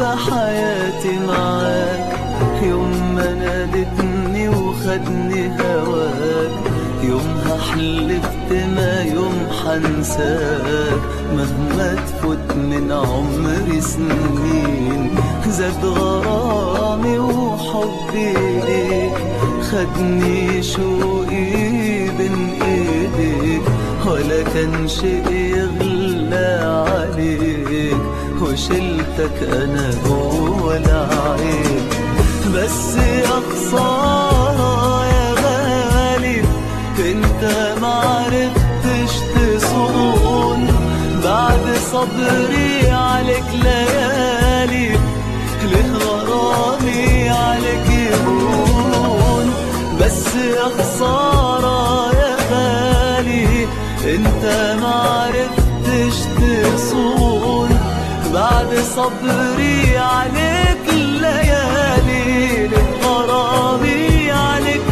حياتي معاك، يوم ما نادتني وخدني هواك، يومها حلفت ما يوم حنساك. مهما تفوت من عمري سنين زاد غرامي وحبي ليك، خدني شوقي بين ايديك، ولا كان شيء يغلى عليك، وشلتك انا جوه العين. بس يا خسارة يا غالي انت معرفتش تصون، بعد صبري عليك ليالي ليه غرامي عليك يهون. بس يا خسارة يا غالي انت معرفتش تصون، بعد صبري عليك الليالي ليه غرامي عليك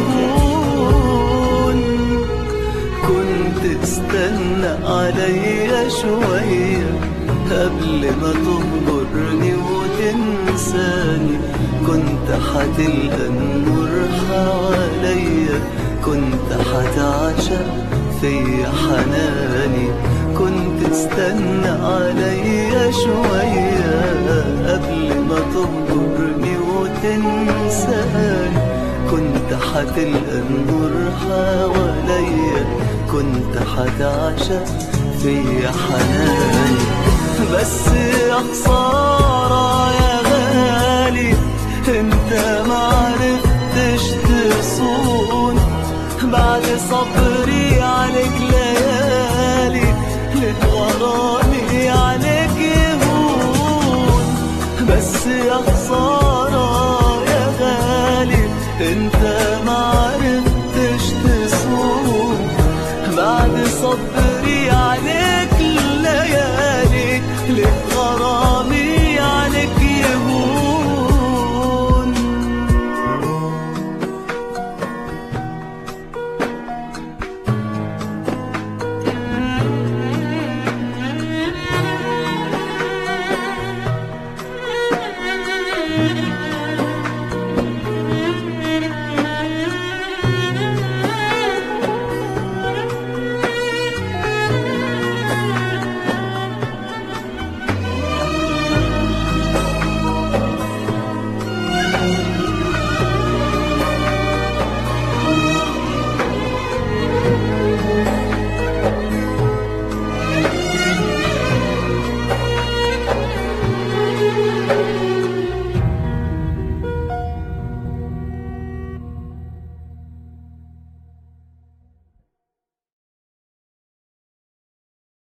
يهون. كنت استنى عليا شوية قبل ما تهجرني وتنساني، كنت هتلقى النور حواليا، كنت هتعشق فيا حناني. كنت استنى عليا شوية قبل ما تهجرني وتنساني، كنت هتلقى النور حواليا، كنت هتعشق فيا حناني. بس يا خسارة يا غالي انت معرفتش تصون، بعد صبري عليك ليالي ليه غرامي عليك يهون. بس يا خسارة